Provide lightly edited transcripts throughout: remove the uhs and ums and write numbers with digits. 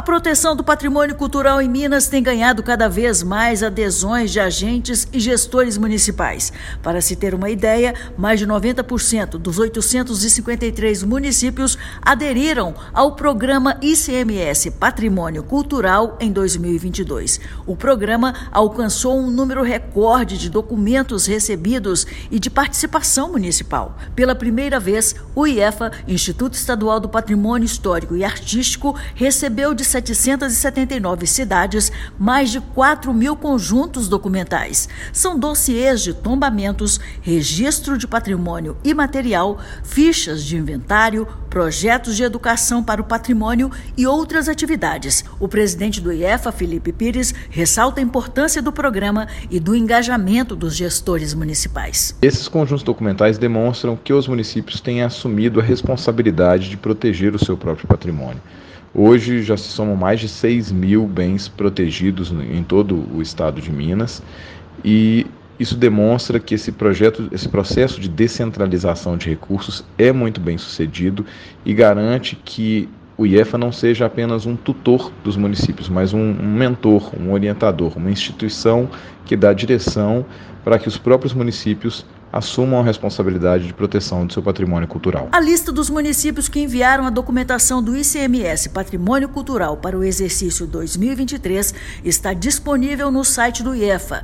proteção do patrimônio cultural em Minas tem ganhado cada vez mais adesões de agentes e gestores municipais. Para se ter uma ideia, mais de 90% dos 853 municípios aderiram ao programa ICMS Patrimônio Cultural em 2022. O programa alcançou um número recorde de documentos recebidos e de participação municipal. Pela primeira vez, o IEFA, Instituto Estadual do Patrimônio Histórico e Artístico, recebeu de 779 cidades, mais de 4.000 conjuntos documentais. São dossiês de tombamentos, registro de patrimônio imaterial, fichas de inventário, projetos de educação para o patrimônio e outras atividades. O presidente do IEFA, Felipe Pires, ressalta a importância do programa e do engajamento dos gestores municipais. Esses conjuntos documentais demonstram que os municípios têm assumido a responsabilidade de proteger o seu próprio patrimônio. Hoje já se somam mais de 6.000 bens protegidos em todo o estado de Minas e isso demonstra que esse processo de descentralização de recursos é muito bem sucedido e garante que o IEFA não seja apenas um tutor dos municípios, mas um mentor, um orientador, uma instituição que dá direção para que os próprios municípios assumam a responsabilidade de proteção do seu patrimônio cultural. A lista dos municípios que enviaram a documentação do ICMS Patrimônio Cultural para o exercício 2023 está disponível no site do IEFA,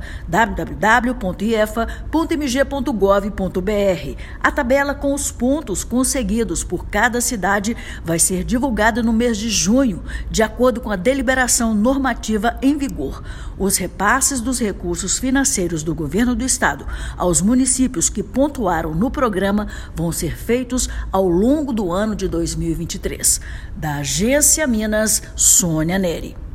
www.iefa.mg.gov.br. A tabela com os pontos conseguidos por cada cidade vai ser divulgada no mês de junho, de acordo com a deliberação normativa em vigor. Os repasses dos recursos financeiros do governo do estado aos municípios que pontuaram no programa vão ser feitos ao longo do ano de 2023. Da Agência Minas, Sônia Neri.